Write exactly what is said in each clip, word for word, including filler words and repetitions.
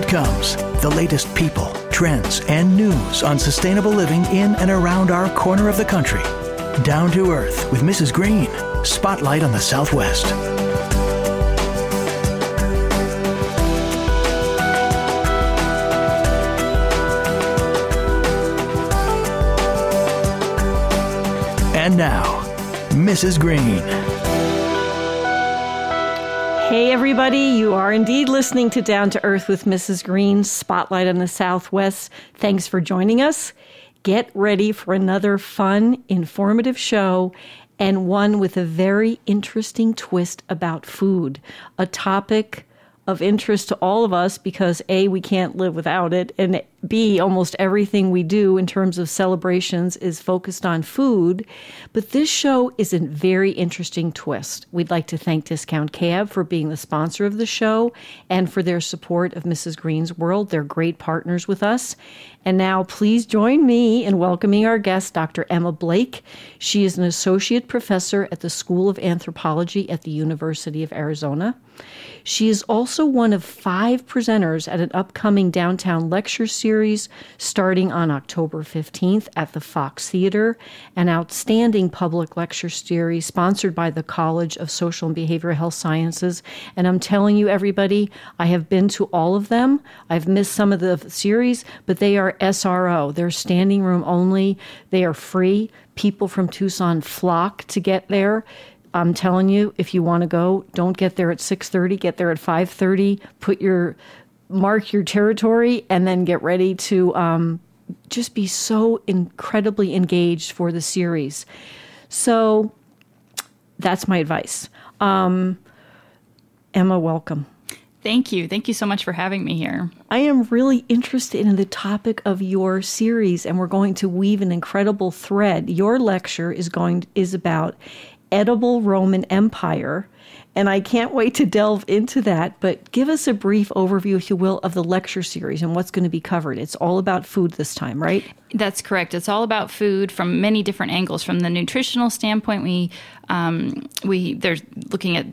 it comes. The latest people, trends, and news on sustainable living in and around our corner of the country. Down to Earth with Missus Green. Spotlight on the Southwest. And now, Missus Green. Hey, everybody. You are indeed listening to Down to Earth with Missus Green, Spotlight on the Southwest. Thanks for joining us. Get ready for another fun, informative show, and one with a very interesting twist about food, a topic of interest to all of us because A, we can't live without it, and B, almost everything we do in terms of celebrations is focused on food. But this show is a very interesting twist. We'd like to thank Discount Cab for being the sponsor of the show and for their support of Missus Green's World. They're great partners with us. And now please join me in welcoming our guest, Doctor Emma Blake. She is an associate professor at the School of Anthropology at the University of Arizona. She is also one of five presenters at an upcoming downtown lecture series starting on October fifteenth at the Fox Theater, an outstanding public lecture series sponsored by the College of Social and Behavioral Health Sciences. And I'm telling you, everybody, I have been to all of them. I've missed some of the series, but they are S R O. They're standing room only. They are free. People from Tucson flock to get there. I'm telling you, if you want to go, don't get there at six thirty, get there at five thirty, put your, mark your territory, and then get ready to um, just be so incredibly engaged for the series. So that's my advice. Um, Emma, welcome. Thank you. Thank you so much for having me here. I am really interested in the topic of your series, and we're going to weave an incredible thread. Your lecture is going is about edible Roman Empire, and I can't wait to delve into that. But give us a brief overview, if you will, of the lecture series and what's going to be covered. It's all about food this time, right? That's correct. It's all about food from many different angles. From the nutritional standpoint, we um, we there's looking at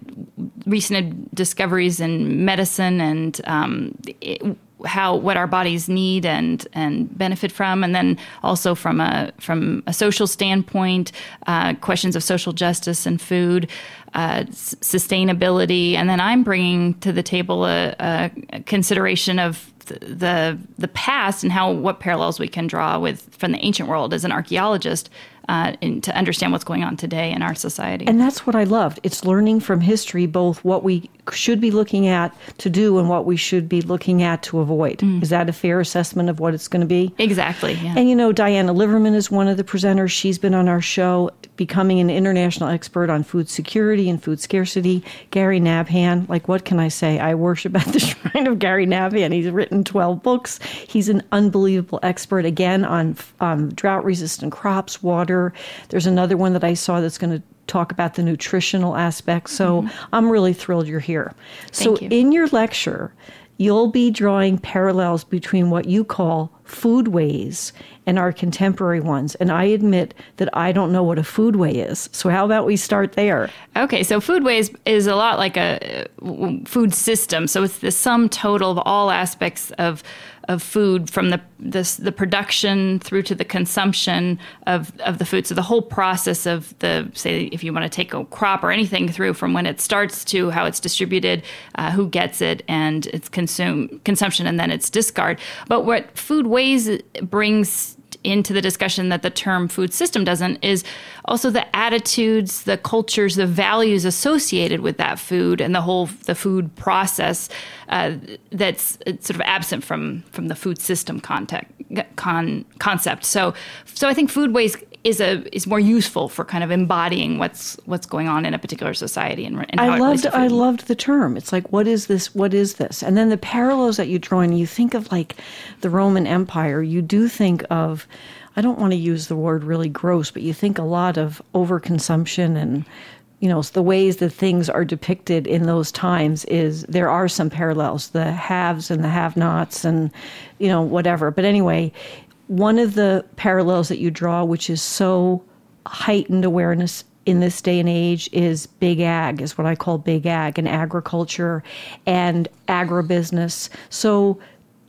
recent discoveries in medicine and um, it, how what our bodies need and and benefit from, and then also from a from a social standpoint, uh, questions of social justice and food, uh, s- sustainability, and then I'm bringing to the table a, a consideration of the the past and how what parallels we can draw with from the ancient world as an archaeologist. Uh, and to understand what's going on today in our society. And that's what I loved. It's learning from history, both what we should be looking at to do and what we should be looking at to avoid. Mm. Is that a fair assessment of what it's going to be? Exactly, yeah. And you know, Diana Liverman is one of the presenters. She's been on our show, becoming an international expert on food security and food scarcity. Gary Nabhan, like, what can I say? I worship at the shrine of Gary Nabhan. He's written twelve books. He's an unbelievable expert, again, on um, drought-resistant crops, water. There's another one that I saw that's going to talk about the nutritional aspects. So mm-hmm. I'm really thrilled you're here. Thank so you. In your lecture, you'll be drawing parallels between what you call foodways and our contemporary ones. And I admit that I don't know what a foodway is. So how about we start there? Okay, so foodways is a lot like a food system. So it's the sum total of all aspects of of food, from the, the the production through to the consumption of, of the food. So the whole process of the, say, if you want to take a crop or anything through, from when it starts to how it's distributed, uh, who gets it, and its consume consumption, and then its discard. But what foodways brings into the discussion that the term food system doesn't is also the attitudes, the cultures, the values associated with that food and the whole the food process uh, that's sort of absent from from the food system context, con, concept. So so I think foodways is a is more useful for kind of embodying what's what's going on in a particular society and, and how I it loved relates to food. I loved the term. It's like, what is this? What is this? And then the parallels that you draw, and you think of like the Roman Empire. You do think of, I don't want to use the word really gross, but you think a lot of overconsumption and, you know, the ways that things are depicted in those times is there are some parallels, the haves and the have-nots and, you know, whatever. But anyway, one of the parallels that you draw, which is so heightened awareness in this day and age, is big ag, is what I call big ag, and agriculture and agribusiness. So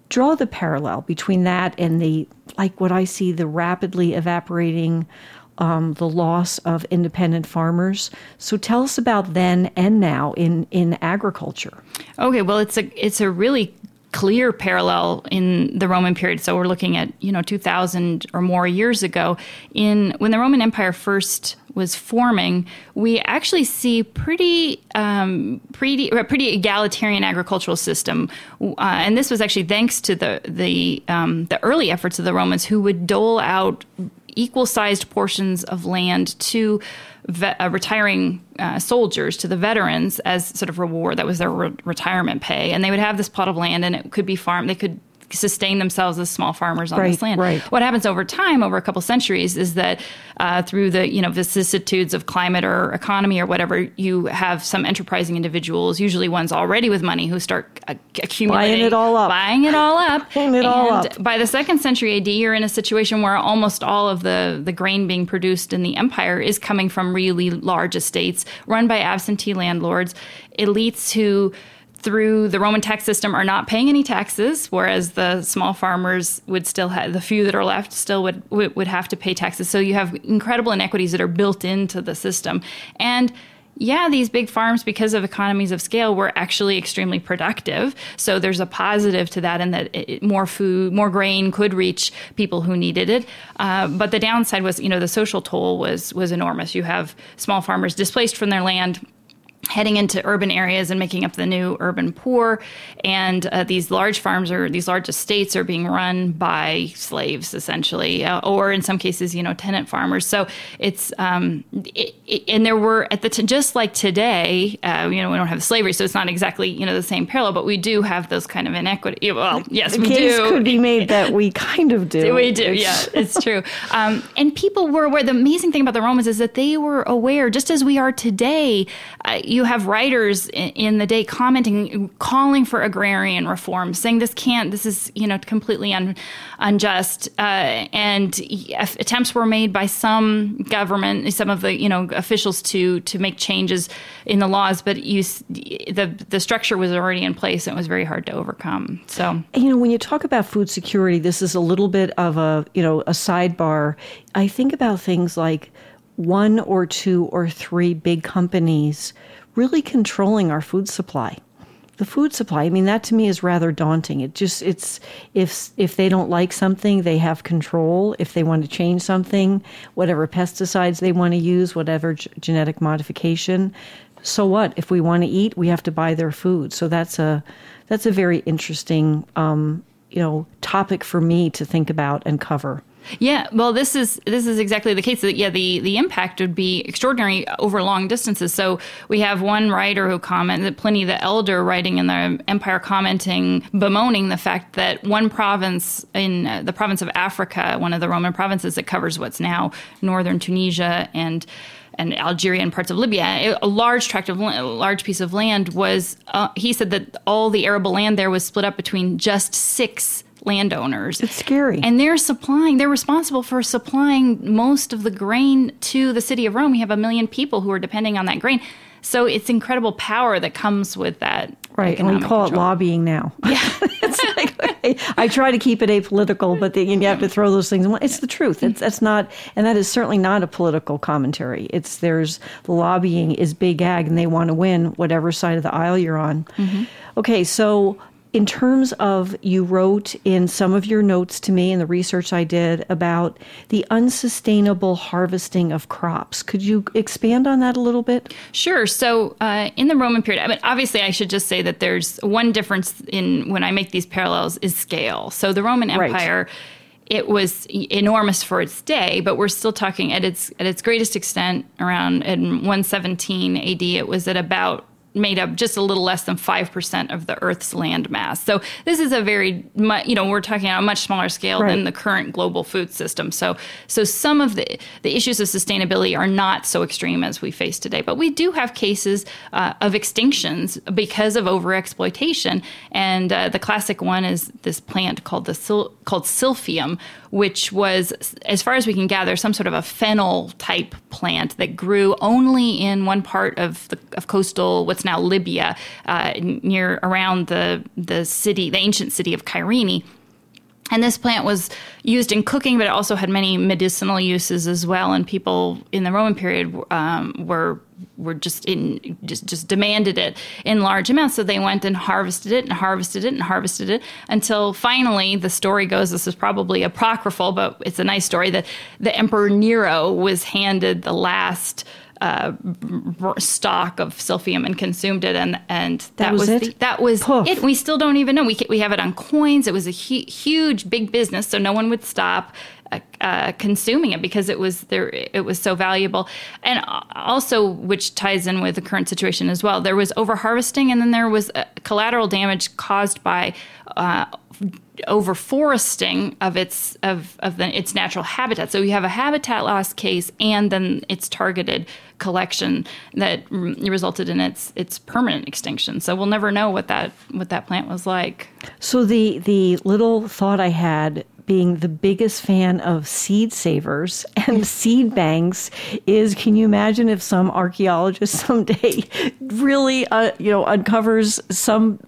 draw the parallel between that and the, like what I see, the rapidly evaporating, um, the loss of independent farmers. So tell us about then and now in, in agriculture. Okay, well, it's a it's a really clear parallel in the Roman period. So we're looking at, you know, two thousand or more years ago. In when the Roman Empire first was forming, we actually see pretty um, pretty pretty egalitarian agricultural system, uh, and this was actually thanks to the the um, the early efforts of the Romans, who would dole out equal-sized portions of land to ve- uh, retiring uh, soldiers, to the veterans, as sort of reward. That was their re- retirement pay, and they would have this plot of land, and it could be farmed. They could sustain themselves as small farmers on right, this land. Right. What happens over time, over a couple centuries, is that uh, through the you know vicissitudes of climate or economy or whatever, you have some enterprising individuals, usually ones already with money, who start uh, accumulating, buying it all up, buying it all up, buying it and all up. By the second century A D, you're in a situation where almost all of the the grain being produced in the empire is coming from really large estates run by absentee landlords, elites who, through the Roman tax system, are not paying any taxes, whereas the small farmers would still have, the few that are left still would, would would have to pay taxes. So you have incredible inequities that are built into the system. And yeah, these big farms, because of economies of scale, were actually extremely productive. So there's a positive to that, in that it, more food, more grain could reach people who needed it. Uh, but the downside was, you know, the social toll was was enormous. You have small farmers displaced from their land, heading into urban areas and making up the new urban poor. And uh, these large farms or these large estates are being run by slaves, essentially, uh, or in some cases, you know, tenant farmers. So it's, um, it, it, and there were at the, t- just like today, uh, you know, we don't have slavery, so it's not exactly, you know, the same parallel, but we do have those kind of inequity. Well, yes, the we case do. could be made that we kind of do. We do, yeah, it's true. Um, and people were aware. The amazing thing about the Romans is that they were aware, just as we are today. Uh, you have writers in, in the day commenting, calling for agrarian reform, saying this can't, this is, you know, completely un, unjust. Uh, and attempts were made by some government, some of the, you know, officials to to make changes in the laws, but you, the the structure was already in place, and it was very hard to overcome. So, you know, when you talk about food security, this is a little bit of a, you know, a sidebar. I think about things like one or two or three big companies really controlling our food supply. The food supply, I mean, that to me is rather daunting. It just, it's, if if they don't like something, they have control. If they want to change something, whatever pesticides they want to use, whatever g- genetic modification, so what? If we want to eat, we have to buy their food. So that's a, that's a very interesting, um, you know, topic for me to think about and cover. Yeah, well, this is this is exactly the case. Yeah, the, the impact would be extraordinary over long distances. So we have one writer who commented, Pliny the Elder, writing in the Empire, commenting, bemoaning the fact that one province in uh, the province of Africa, one of the Roman provinces that covers what's now northern Tunisia and and Algeria and parts of Libya, a large tract of a large piece of land was. Uh, he said that all the arable land there was split up between just six landowners. It's scary. And they're supplying, they're responsible for supplying most of the grain to the city of Rome. We have a million people who are depending on that grain. So it's incredible power that comes with that. Right, and we call control. it lobbying now. Yeah. It's like, I try to keep it apolitical, but then you have to throw those things. It's the truth. It's that's not, and that is certainly not a political commentary. It's there's the lobbying is big ag, and they want to win whatever side of the aisle you're on. Mm-hmm. Okay, so in terms of, you wrote in some of your notes to me in the research I did about the unsustainable harvesting of crops. Could you expand on that a little bit? Sure. So uh, in the Roman period, I mean, obviously I should just say that there's one difference in when I make these parallels is scale. So the Roman Empire, right, it was enormous for its day, but we're still talking at its at its greatest extent around in one seventeen A D. It was at about made up just a little less than five percent of the Earth's land mass. So this is a very, you know, we're talking on a much smaller scale right. than the current global food system. So so some of the, the issues of sustainability are not so extreme as we face today. But we do have cases uh, of extinctions because of overexploitation. And uh, the classic one is this plant called the sil- called Silphium, which was, as far as we can gather, some sort of a fennel type plant that grew only in one part of the of coastal, what's now Libya, uh, near around the the city, the ancient city of Kyrene. And this plant was used in cooking, but it also had many medicinal uses as well. And people in the Roman period um, were were just in just just demanded it in large amounts. So they went and harvested it and harvested it and harvested it until finally, the story goes, this is probably apocryphal, but it's a nice story, that the Emperor Nero was handed the last Uh, stock of silphium and consumed it, and and that, that was, was it. The, that was Poof. it. We still don't even know. We we have it on coins. It was a hu- huge, big business, so no one would stop uh, uh, consuming it because it was there. It was so valuable, and also, which ties in with the current situation as well. There was overharvesting, and then there was uh, collateral damage caused by Uh, overforesting of its of, of the, its natural habitat. So you have a habitat loss case, and then its targeted collection that r- resulted in its its permanent extinction. So we'll never know what that what that plant was like. So the the little thought I had, being the biggest fan of seed savers and seed banks, is, can you imagine if some archaeologist someday really uh, you know uncovers some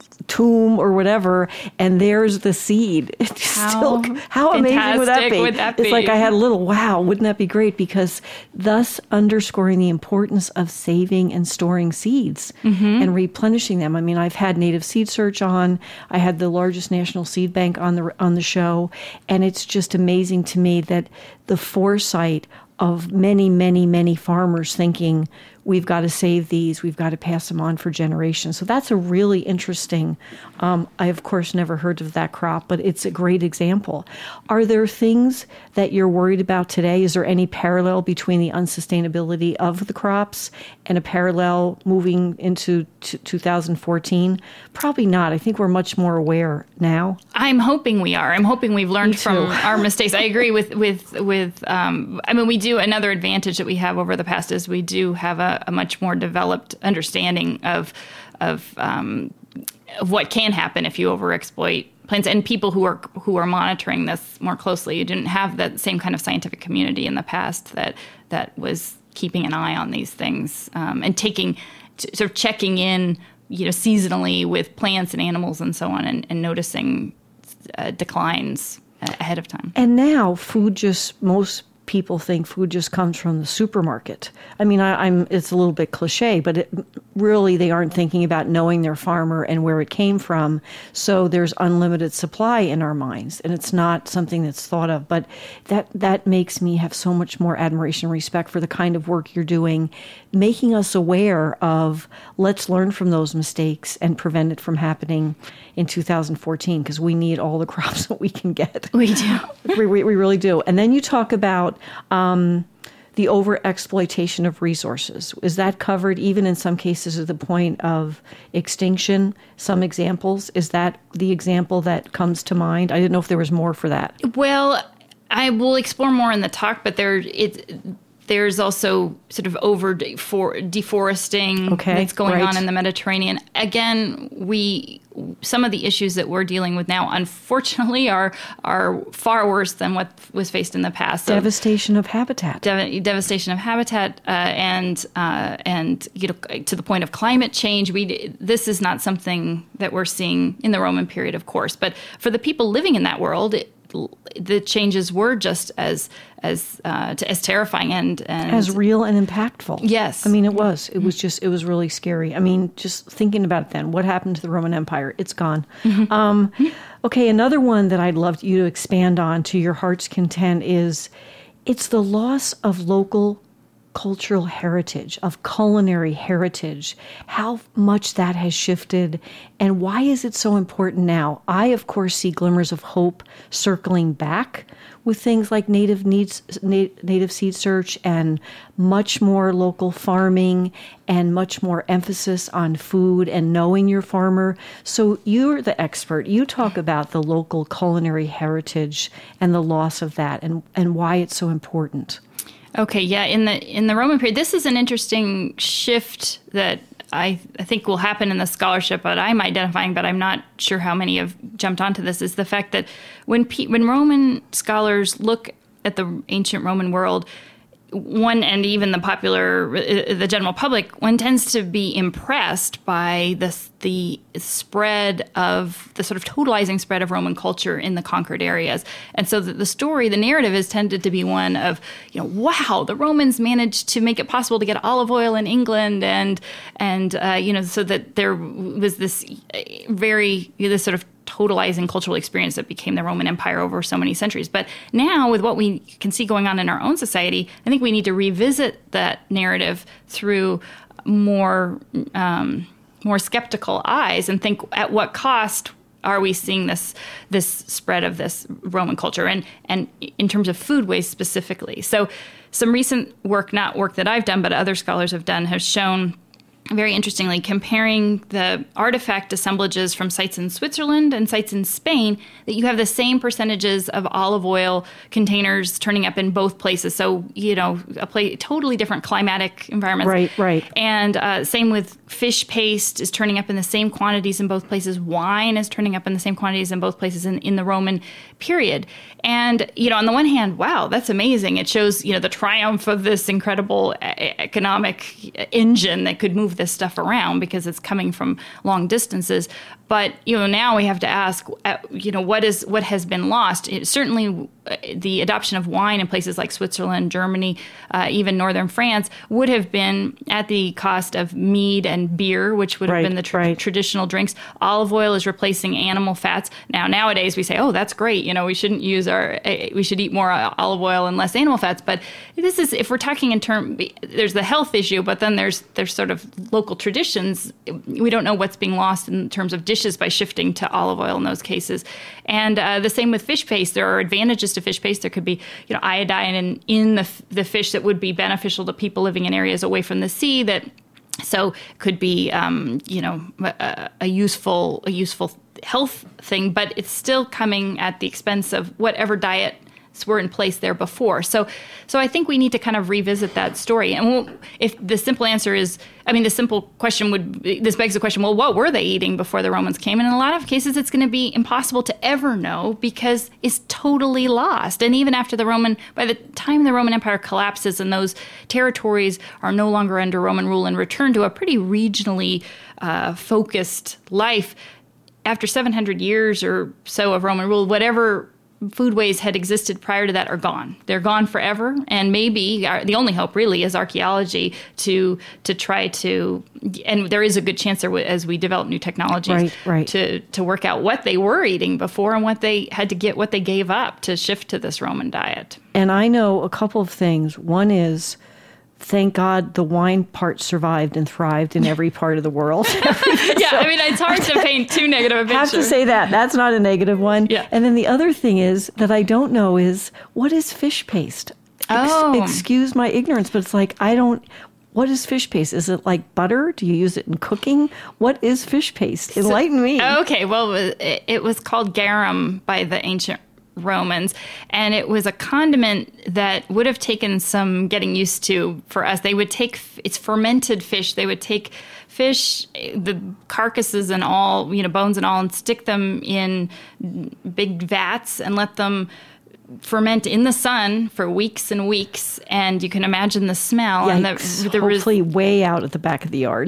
tomb or whatever, and there's the seed. It's How still, how amazing would that be? would that It's be? like I had a little wow, wouldn't that be great? Because thus underscoring the importance of saving and storing seeds mm-hmm. and replenishing them. I mean, I've had Native Seed Search on. I had the largest national seed bank on the on the show, and it's just amazing to me that the foresight of many, many, many farmers thinking, we've got to save these, we've got to pass them on for generations. So that's a really interesting, um, I of course never heard of that crop, but it's a great example. Are there things that you're worried about today? Is there any parallel between the unsustainability of the crops and a parallel moving into t- two thousand fourteen? Probably not. I think we're much more aware now. I'm hoping we are. I'm hoping we've learned from our mistakes. I agree with, with, with um, I mean, we do, another advantage that we have over the past is we do have a a much more developed understanding of of, um, of what can happen if you overexploit plants, and people who are who are monitoring this more closely. You didn't have that same kind of scientific community in the past that that was keeping an eye on these things um, and taking sort of checking in, you know, seasonally with plants and animals and so on, and, and noticing uh, declines ahead of time. And now food just most. people think food just comes from the supermarket. I mean, I, I'm it's a little bit cliche, but it, really they aren't thinking about knowing their farmer and where it came from. So there's unlimited supply in our minds, and it's not something that's thought of. But that that makes me have so much more admiration and respect for the kind of work you're doing, making us aware of, let's learn from those mistakes and prevent it from happening in two thousand fourteen, because we need all the crops that we can get. We do. we, we, we really do. And then you talk about um, the over-exploitation of resources. Is that covered even in some cases at the point of extinction? Some examples? Is that the example that comes to mind? I didn't know if there was more for that. Well, I will explore more in the talk, but there it. There's also sort of over defor- deforesting okay, that's going right. on in the Mediterranean. Again, we some of the issues that we're dealing with now, unfortunately, are are far worse than what was faced in the past. So devastation of habitat, dev- devastation of habitat, uh, and uh, and you know, to the point of climate change. We this is not something that we're seeing in the Roman period, of course, but for the people living in that world, It, the changes were just as as uh, as terrifying and, and as real and impactful. Yes, I mean it was. It was just. It was really scary. I mean, just thinking about it. Then, what happened to the Roman Empire? It's gone. Mm-hmm. Um, okay, another one that I'd love you to expand on to your heart's content is, it's the loss of local cultural heritage, of culinary heritage, how much that has shifted, and why is it so important now? I, of course, see glimmers of hope circling back with things like native needs, native seed search, and much more local farming, and much more emphasis on food and knowing your farmer. So you're the expert. You talk about the local culinary heritage and the loss of that, and, and why it's so important. Okay, yeah, in the in the Roman period, this is an interesting shift that I, I think will happen in the scholarship that I'm identifying, but I'm not sure how many have jumped onto this, is the fact that when P, when Roman scholars look at the ancient Roman world, one, and even the popular, the general public, one tends to be impressed by the the spread of, the sort of totalizing spread of Roman culture in the conquered areas. And so the, the story, the narrative has tended to be one of, you know, wow, the Romans managed to make it possible to get olive oil in England, and, and uh, you know, so that there was this very, this sort of totalizing cultural experience that became the Roman Empire over so many centuries. But now, with what we can see going on in our own society, I think we need to revisit that narrative through more um, more skeptical eyes and think, at what cost are we seeing this this spread of this Roman culture, and and in terms of food waste specifically. So some recent work, not work that I've done, but other scholars have done, has shown, very interestingly, comparing the artifact assemblages from sites in Switzerland and sites in Spain, that you have the same percentages of olive oil containers turning up in both places. So, you know, a play, totally different climatic environments. Right, right. And uh, same with fish paste is turning up in the same quantities in both places. Wine is turning up in the same quantities in both places in, in the Roman period. And, you know, on the one hand, wow, that's amazing. It shows, you know, the triumph of this incredible economic engine that could move this stuff around because it's coming from long distances. But, you know, now we have to ask, you know, what is what has been lost? It, certainly the adoption of wine in places like Switzerland, Germany, uh, even northern France would have been at the cost of mead and beer, which would have right, been the tr- right. traditional drinks. Olive oil is replacing animal fats. Now, nowadays we say, oh, that's great. You know, we shouldn't use our, uh, we should eat more olive oil and less animal fats. But this is, if we're talking in term, there's the health issue, but then there's there's sort of local traditions. We don't know what's being lost in terms of dishes by shifting to olive oil in those cases. And uh, the same with fish paste. There are advantages to fish paste. There could be, you know, iodine in, in the, the fish that would be beneficial to people living in areas away from the sea. That so could be, um, you know, a, a useful a useful health thing, but it's still coming at the expense of whatever diet were in place there before. So so I think we need to kind of revisit that story. And we'll, if the simple answer is, I mean, the simple question would, this begs the question, well, what were they eating before the Romans came? And in a lot of cases, it's going to be impossible to ever know because it's totally lost. And even after the Roman, by the time the Roman Empire collapses and those territories are no longer under Roman rule and return to a pretty regionally uh, focused life, after seven hundred years or so of Roman rule, whatever foodways had existed prior to that are gone. They're gone forever, and maybe our, the only hope really is archaeology to to try to, and there is a good chance there as we develop new technologies right, right. to to work out what they were eating before and what they had to get, what they gave up to shift to this Roman diet. And I know a couple of things. One is, thank God the wine part survived and thrived in every part of the world. yeah, so, I mean, it's hard to paint too negative a picture. I have to say that. That's not a negative one. Yeah. And then the other thing is that I don't know is, what is fish paste? Ex- oh. Excuse my ignorance, but it's like, I don't... What is fish paste? Is it like butter? Do you use it in cooking? What is fish paste? Enlighten so, me. Okay, well, it, it was called garum by the ancient Romans, and it was a condiment that would have taken some getting used to for us. They would take, it's fermented fish. They would take fish, the carcasses and all, you know, bones and all, and stick them in big vats and let them ferment in the sun for weeks and weeks. And you can imagine the smell. Yikes. And the, the hopefully res- way out at the back of the yard.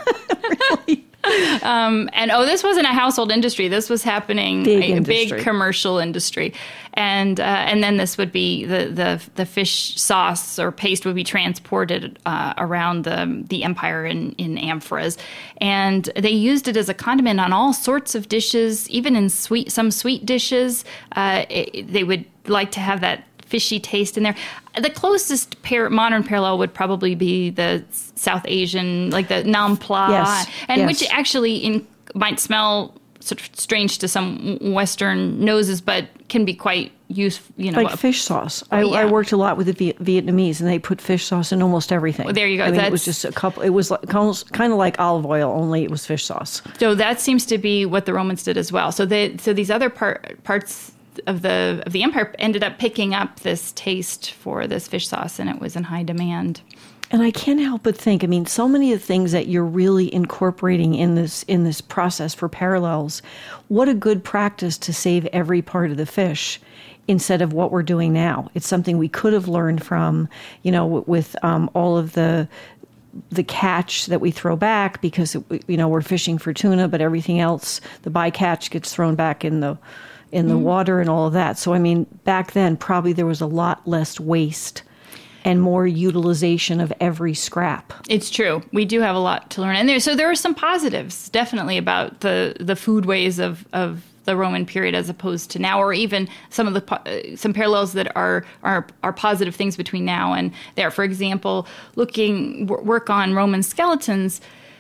Really? Um, and oh, this wasn't a household industry. This was happening big a, a industry. big commercial industry, and uh, and then this would be the, the the fish sauce or paste would be transported uh, around the the empire in in amphoras, and they used it as a condiment on all sorts of dishes, even in sweet some sweet dishes. Uh, it, they would like to have that fishy taste in there. The closest par- modern parallel would probably be the South Asian, like the nam pla, yes, and yes. which actually in, might smell sort of strange to some Western noses, but can be quite useful. You know, like fish sauce. Oh, I, yeah. I worked a lot with the Viet- Vietnamese, and they put fish sauce in almost everything. Well, there you go. I mean, That's, it was just a couple. It was like, almost kind of like olive oil, only it was fish sauce. So that seems to be what the Romans did as well. So they, so these other part, parts of the of the empire ended up picking up this taste for this fish sauce, and it was in high demand. And I can't help but think, I mean, so many of the things that you're really incorporating in this in this process for parallels, what a good practice to save every part of the fish instead of what we're doing now. It's something we could have learned from, you know, with um, all of the the catch that we throw back because, you know, we're fishing for tuna, but everything else, the bycatch gets thrown back in the in the mm-hmm. water and all of that. So, I mean, back then, probably there was a lot less waste and more utilization of every scrap. It's true. We do have a lot to learn. And there, so there are some positives, definitely, about the, the food ways of, of the Roman period as opposed to now, or even some of the uh, some parallels that are, are are positive things between now and there. For example, looking work on Roman skeletons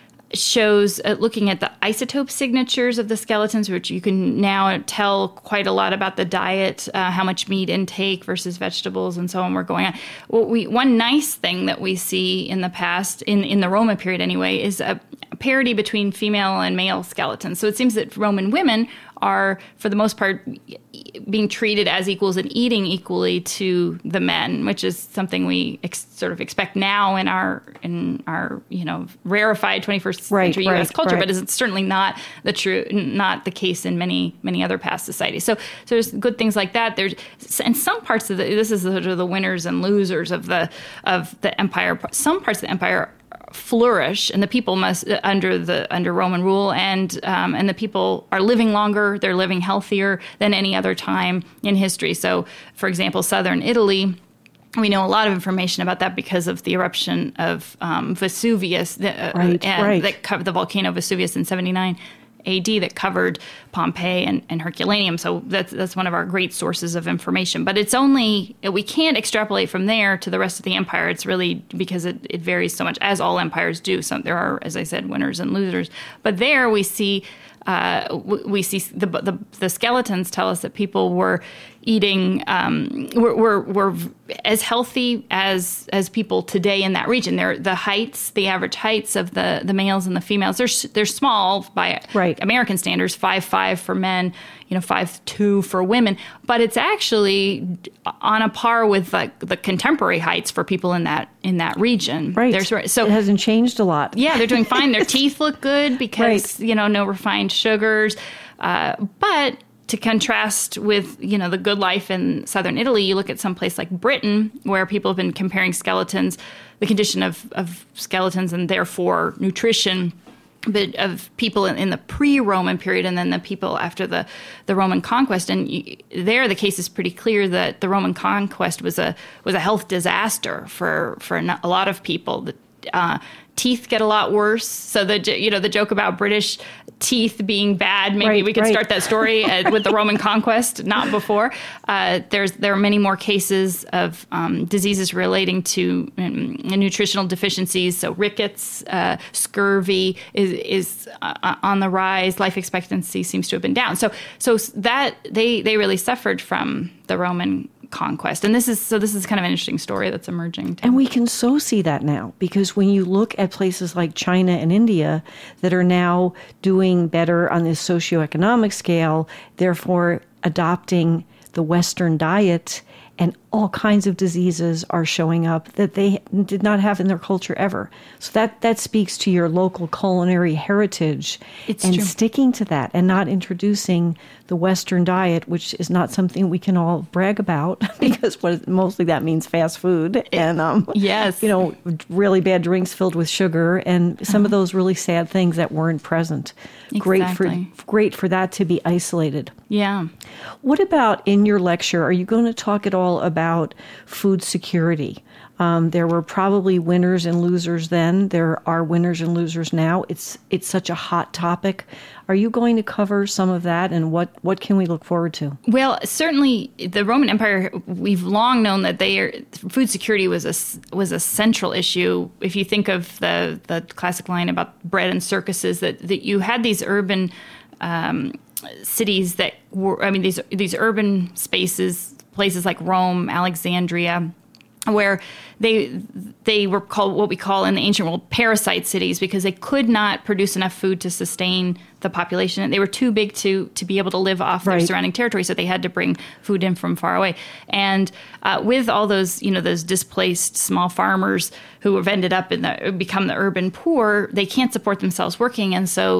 shows uh, looking at the isotope signatures of the skeletons, which you can now tell quite a lot about the diet, uh, how much meat intake versus vegetables and so on. We're going on. Well, we one nice thing that we see in the past, in, in the Roman period anyway, is a parity between female and male skeletons. So it seems that Roman women are, for the most part, being treated as equals and eating equally to the men, which is something we ex- sort of expect now in our in our you know rarefied twenty-first right, century right, U S culture, right. but it's certainly not the true not the case in many many other past societies. So, so there's good things like that. There's and some parts of the this is sort of the winners and losers of the of the empire. Some parts of the empire flourish, and the people must under the under Roman rule, and um, and the people are living longer. They're living healthier than any other time in history. So, for example, southern Italy, we know a lot of information about that because of the eruption of um, Vesuvius, uh, right, and right. that covered the volcano Vesuvius in seventy-nine A D that covered Pompeii and, and Herculaneum. So that's that's one of our great sources of information. But it's only, we can't extrapolate from there to the rest of the empire. It's really because it, it varies so much, as all empires do. So there are, as I said, winners and losers. But there we see uh, we see the, the the skeletons tell us that people were eating um, were, were were as healthy as as people today in that region. They're the heights, the average heights of the, the males and the females. They're they're small by right. American standards, five five for men, you know, five two for women. But it's actually on a par with like the contemporary heights for people in that in that region. Right. There's, so it hasn't changed a lot. Yeah, they're doing fine. Their teeth look good because right. you know no refined sugars, uh, but. To contrast with, you know, the good life in southern Italy, you look at some place like Britain, where people have been comparing skeletons, the condition of, of skeletons and therefore nutrition, but of people in, in the pre-Roman period and then the people after the, the Roman conquest. And you, there, the case is pretty clear that the Roman conquest was a was a health disaster for for a lot of people. The, uh, teeth get a lot worse. So the you know the joke about British teeth being bad, maybe right, we could right. start that story uh, with the Roman conquest, not before. Uh, there's there are many more cases of um, diseases relating to um, nutritional deficiencies. So rickets, uh, scurvy is is uh, on the rise. Life expectancy seems to have been down. So so that they they really suffered from the Roman conquest. And this is so this is kind of an interesting story that's emerging too. And we can so see that now, because when you look at places like China and India that are now doing better on this socioeconomic scale, therefore adopting the Western diet, and all kinds of diseases are showing up that they did not have in their culture ever. So that, that speaks to your local culinary heritage it's and true. Sticking to that and not introducing the Western diet, which is not something we can all brag about because what mostly that means fast food and um, yes. you know, really bad drinks filled with sugar and some uh-huh. of those really sad things that weren't present. Exactly. Great for great for that to be isolated. Yeah. What about in your lecture? Are you going to talk at all about food security? Um, there were probably winners and losers then. There are winners and losers now. It's it's such a hot topic. Are you going to cover some of that, and what, what can we look forward to? Well, certainly the Roman Empire, we've long known that they are, food security was a, was a central issue. If you think of the, the classic line about bread and circuses, that, that you had these urban um, cities that were, I mean, these these urban spaces, places like Rome, Alexandria, where they they were called what we call in the ancient world parasite cities because they could not produce enough food to sustain the population. They were too big to to be able to live off right. their surrounding territory, so they had to bring food in from far away. And uh, with all those, you know, those displaced small farmers who have ended up in the become the urban poor, they can't support themselves working, and so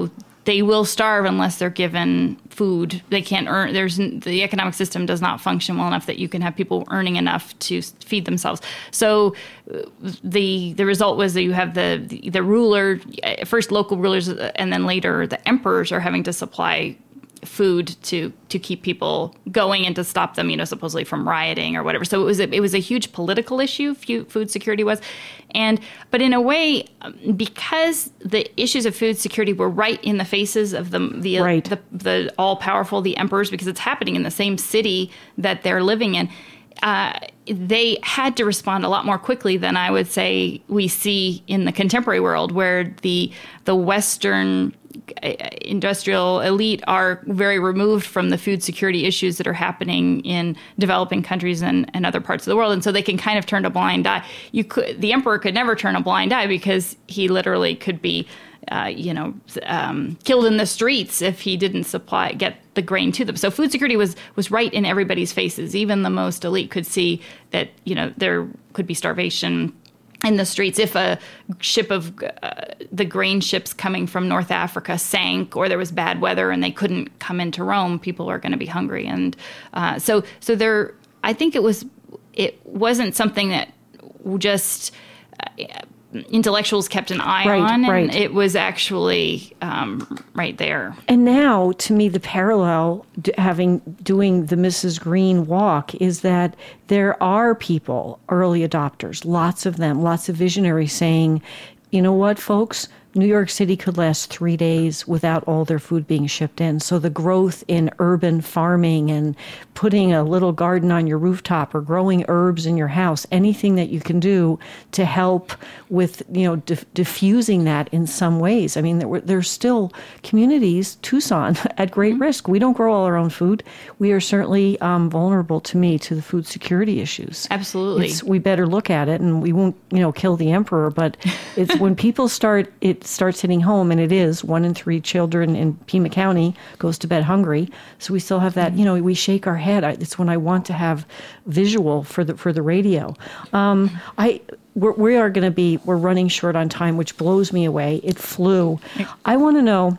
they will starve unless they're given food. They can't earn. There's the economic system does not function well enough that you can have people earning enough to feed themselves. So the the result was that you have the the, the ruler, first local rulers, and then later the emperors are having to supply food to to keep people going and to stop them, you know, supposedly from rioting or whatever. So it was a, it was a huge political issue. Food security was, and but in a way, because the issues of food security were right in the faces of the the right. the, the all powerful, the emperors, because it's happening in the same city that they're living in. Uh, they had to respond a lot more quickly than I would say we see in the contemporary world, where the the Western industrial elite are very removed from the food security issues that are happening in developing countries and, and other parts of the world. And so they can kind of turn a blind eye. You could, the emperor could never turn a blind eye, because he literally could be, uh, you know, um, killed in the streets if he didn't supply, get the grain to them. So food security was, was right in everybody's faces. Even the most elite could see that, you know, there could be starvation in the streets. If a ship of uh, the grain ships coming from North Africa sank, or there was bad weather and they couldn't come into Rome, people are going to be hungry. And uh, so, so there, I think it was, it wasn't something that just uh, intellectuals kept an eye right, on. And right. it was actually um, right there. And now, to me, the parallel d- having doing the Missus Green walk is that there are people, early adopters, lots of them, lots of visionaries saying, you know what, folks? New York City could last three days without all their food being shipped in. So the growth in urban farming and putting a little garden on your rooftop or growing herbs in your house, anything that you can do to help with, you know, diff- diffusing that in some ways. I mean, there, there's still communities, Tucson, at great risk. We don't grow all our own food. We are certainly um, vulnerable, to me, to the food security issues. Absolutely. It's, we better look at it, and we won't, you know, kill the emperor. But it's when people start, it starts hitting home, and it is one in three children in Pima County goes to bed hungry. So we still have that, you know, we shake our head. I, it's when I want to have visual for the for the radio. Um, I we're, we are going to be we're running short on time, which blows me away. It flew. I want to know.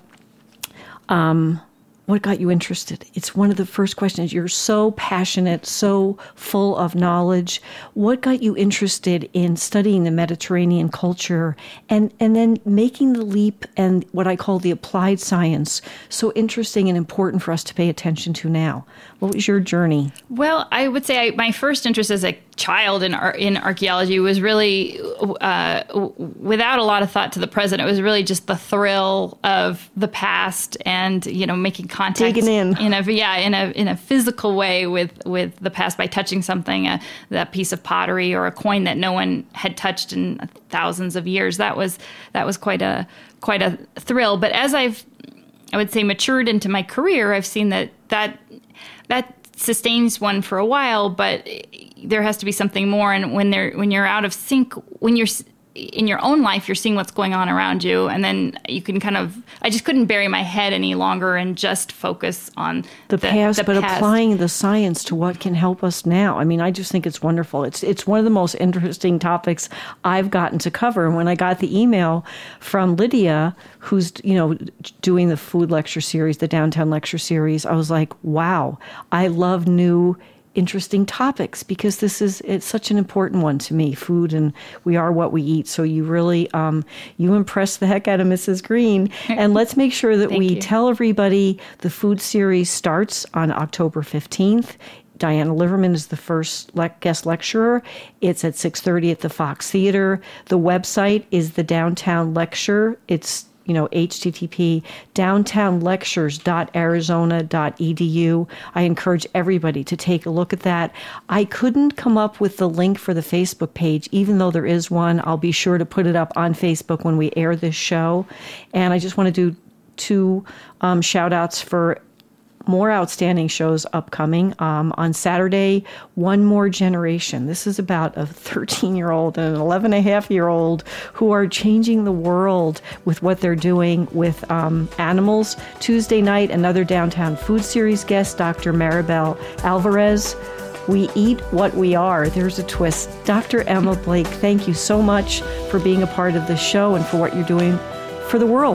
Um, What got you interested? It's one of the first questions. You're so passionate, so full of knowledge. What got you interested in studying the Mediterranean culture and, and then making the leap and what I call the applied science so interesting and important for us to pay attention to now? What was your journey? Well, I would say I, my first interest as a child in in archaeology was really, uh, without a lot of thought to the present, it was really just the thrill of the past and, you know, making contact digging in, in a yeah in a in a physical way with with the past by touching something, uh, that piece of pottery or a coin that no one had touched in thousands of years. That was that was quite a quite a thrill. But as I've I would say matured into my career, I've seen that that that sustains one for a while, but there has to be something more. And when they're when you're out of sync, when you're in your own life, you're seeing what's going on around you, and then you can kind of. I just couldn't bury my head any longer and just focus on the, the past, the but past. applying the science to what can help us now. I mean, I just think it's wonderful. It's it's one of the most interesting topics I've gotten to cover. And when I got the email from Lydia, who's you know doing the food lecture series, the downtown lecture series, I was like, wow, I love new. Interesting topics, because this is it's such an important one to me, food, and we are what we eat. So you really um, you impressed the heck out of Missus Green. And let's make sure that we you. tell everybody the food series starts on October fifteenth. Diana Liverman is the first le- guest lecturer. It's at six thirty at the Fox Theater. The website is the Downtown Lecture. It's you know, H T T P downtown lectures dot arizona dot e d u. I encourage everybody to take a look at that. I couldn't come up with the link for the Facebook page, even though there is one. I'll be sure to put it up on Facebook when we air this show. And I just want to do two um, shout outs for more outstanding shows upcoming. Um, on Saturday, One More Generation. This is about a thirteen-year-old and an eleven and a half year old who are changing the world with what they're doing with um, animals. Tuesday night, another Downtown Food Series guest, Doctor Maribel Alvarez. We eat what we are. There's a twist. Doctor Emma Blake, thank you so much for being a part of this show and for what you're doing for the world.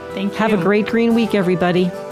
Thank you. Have a great green week, everybody.